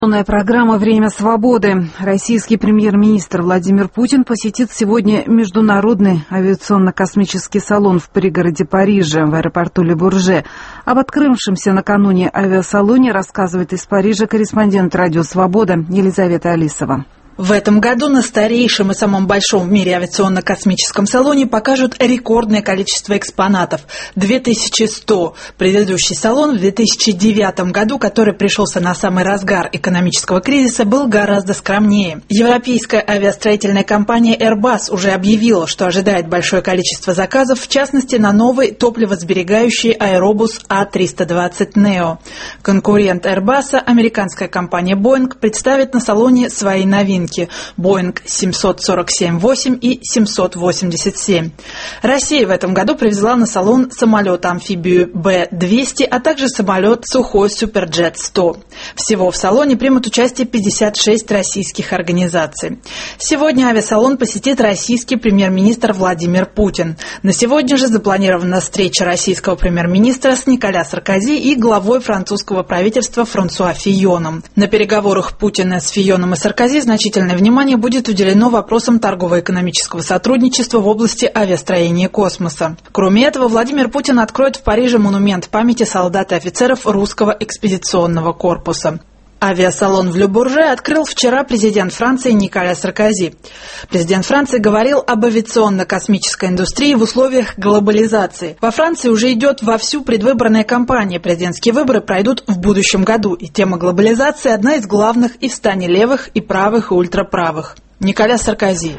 Программа «Время свободы». Российский премьер-министр Владимир Путин посетит сегодня Международный авиационно-космический салон в пригороде Парижа, в аэропорту Ле-Бурже. Об открывшемся накануне авиасалоне рассказывает из Парижа корреспондент «Радио Свобода» Елизавета Алисова. В этом году на старейшем и самом большом в мире авиационно-космическом салоне покажут рекордное количество экспонатов – 2100. Предыдущий салон в 2009 году, который пришелся на самый разгар экономического кризиса, был гораздо скромнее. Европейская авиастроительная компания Airbus уже объявила, что ожидает большое количество заказов, в частности на новый топливосберегающий Airbus A320neo. Конкурент Airbus, американская компания Boeing, представит на салоне свои новинки. Boeing 747-8 и 787. Россия в этом году привезла на салон самолет-амфибию Б-200, а также самолет Сухой Суперджет-100. Всего в салоне примут участие 56 российских организаций. Сегодня авиасалон посетит российский премьер-министр Владимир Путин. На сегодня же запланирована встреча российского премьер-министра с Николя Саркози и главой французского правительства Франсуа Фийоном. На переговорах Путина с Фийоном и Саркози значительное внимание будет уделено вопросам торгово-экономического сотрудничества в области авиастроения и космоса. Кроме этого, Владимир Путин откроет в Париже монумент памяти солдат и офицеров русского экспедиционного корпуса. Авиасалон в Ле-Бурже открыл вчера президент Франции Николя Саркози. Президент Франции говорил об авиационно-космической индустрии в условиях глобализации. Во Франции уже идет вовсю предвыборная кампания. Президентские выборы пройдут в будущем году. И тема глобализации – одна из главных и в стане левых, и правых, и ультраправых. Николя Саркози.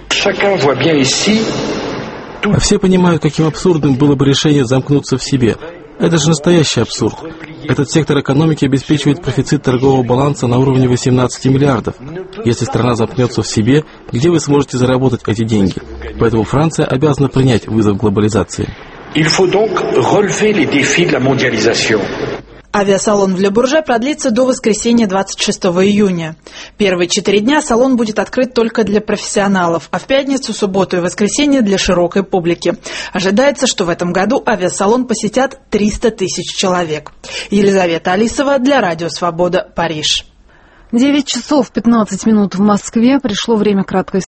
Все понимают, каким абсурдным было бы решение замкнуться в себе. Это же настоящий абсурд. Этот сектор экономики обеспечивает профицит торгового баланса на уровне 18 миллиардов. Если страна замкнется в себе, где вы сможете заработать эти деньги? Поэтому Франция обязана принять вызов глобализации. Авиасалон в Ле-Бурже продлится до воскресенья 26 июня. Первые 4 дня салон будет открыт только для профессионалов, а в пятницу, субботу и воскресенье для широкой публики. Ожидается, что в этом году авиасалон посетят 300 тысяч человек. Елизавета Алисова для Радио Свобода, Париж. 9 часов 15 минут в Москве. Пришло время краткой